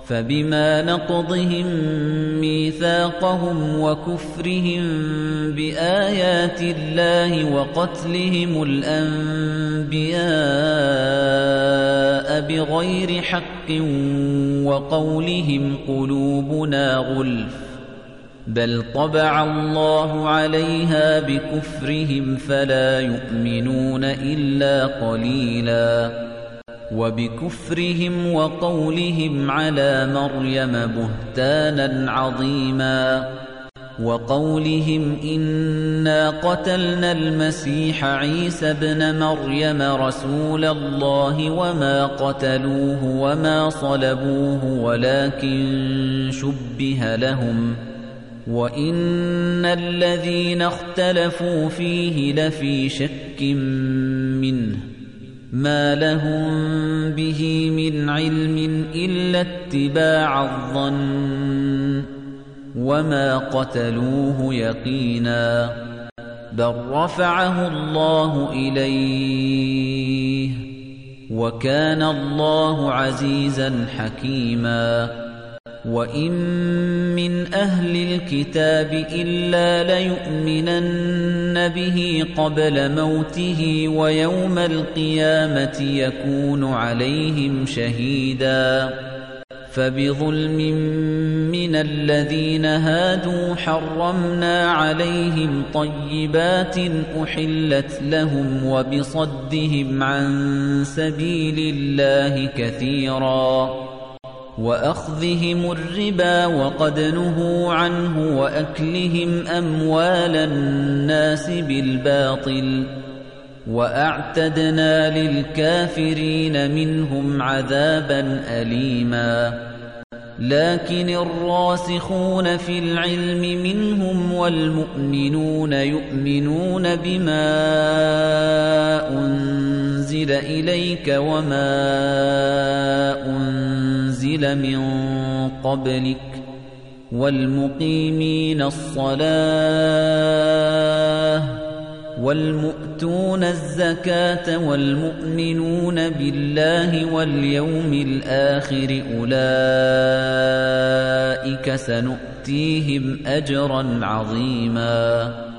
فبما نقضهم ميثاقهم وكفرهم بآيات الله وقتلهم الأنبياء بغير حق وقولهم قلوبنا غلف بل طبع الله عليها بكفرهم فلا يؤمنون إلا قليلاً وبكفرهم وقولهم على مريم بهتانا عظيما وقولهم إنا قتلنا المسيح عيسى ابن مريم رسول الله وما قتلوه وما صلبوه ولكن شبه لهم وإن الذين اختلفوا فيه لفي شك منه ما لهم به من علم إلا اتباع الظن وما قتلوه يقينا بل رفعه الله إليه وكان الله عزيزا حكيما وإن من أهل الكتاب إلا ليؤمنن به قبل موته ويوم القيامة يكون عليهم شهيدا فبظلم من الذين هادوا حرمنا عليهم طيبات أحلت لهم وبصدهم عن سبيل الله كثيرا وأخذهم الربا وقد نهوا عنه وأكلهم أموال الناس بالباطل وأعتدنا للكافرين منهم عذابا أليما لكن الراسخون في العلم منهم والمؤمنون يؤمنون بما أنزل إليك وما أنزل من قبلك والمقيمين الصلاة والمؤتون الزكاة والمؤمنون بالله واليوم الآخر أولئك سنؤتيهم أجرا عظيما